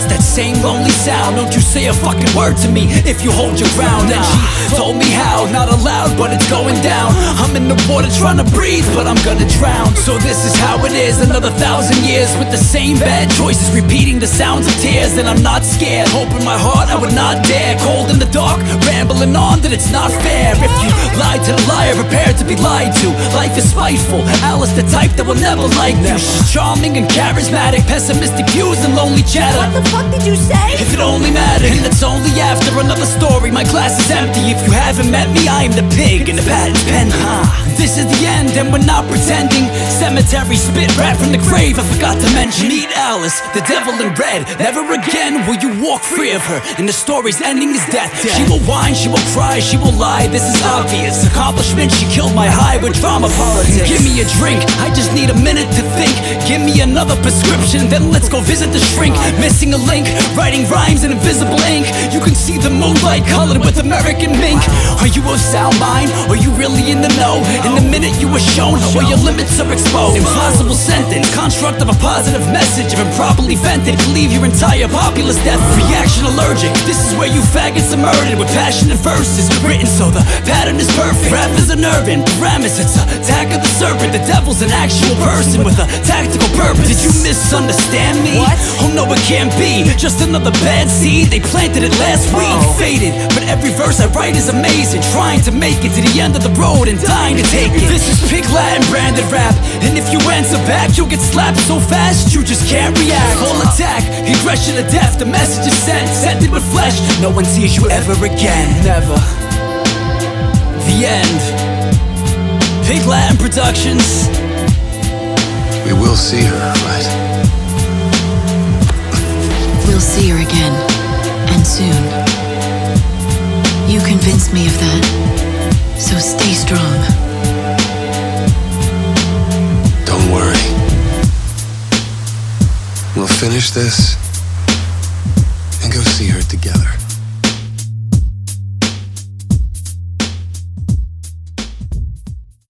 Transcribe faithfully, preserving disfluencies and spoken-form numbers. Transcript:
It's that same lonely sound. Don't you say a fucking word to me if you hold your ground. And she told me how, not allowed, but it's going down. I'm in the water trying to breathe, but I'm gonna drown. So this is how it is, another thousand years with the same bad choices, repeating the sounds of tears. And I'm not scared, hope in my heart I would not dare. Cold in the dark, rambling on that it's not fair. If you lied to the liar, prepare to be lied to. Life is spiteful, Alice the type that will never like you. She's charming and charismatic, pessimistic views and lonely chatter. What the fuck did you say? If it only mattered. And it's only after another story. My glass is empty. If you haven't met me, I am the pig in the patent pen. Huh. This is the end and we're not pretending. Cemetery spit rap from the grave, I forgot to mention. Meet Alice, the devil in red. Never again will you walk free of her, and the story's ending is death. She will whine, she will cry, she will lie. This is obvious accomplishment. She killed my high with drama politics. Give me a drink, I just need a minute to think. Give me another prescription, then let's go visit the shrink. Missing a link, writing rhymes in invisible ink. You can see the moonlight colored with American mink. Are you of sound mind? Are you really in the know? In the minute you were shown, where your limits are exposed. Impossible sentence, construct of a positive message. If improperly vented, could leave your entire populace deaf. Reaction allergic, this is where you faggots are murdered with passionate verses written so the pattern is perfect. Rap is an urban premise, it's a attack of the serpent. The devil's an actual person with a tactical purpose. Did you misunderstand me? What? Oh no, it can't be just another bad seed. They planted it last week. Oh. Faded, but every verse I write is amazing. Trying to make it to the end of the road and dying to take it. This is Pig Latin branded rap, and if you answer back, you'll get slapped so fast you just can't react. Full attack, aggression to death. The message is sent, sent it with flesh. No one sees you ever again. Never. The end. Pig Latin Productions. We will see her, right? We'll see her again, and soon. You convinced me of that, so stay strong. Don't worry. We'll finish this and go see her together.